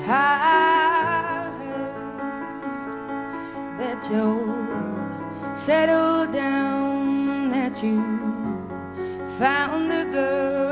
I heard that you're settled down, that you found a girl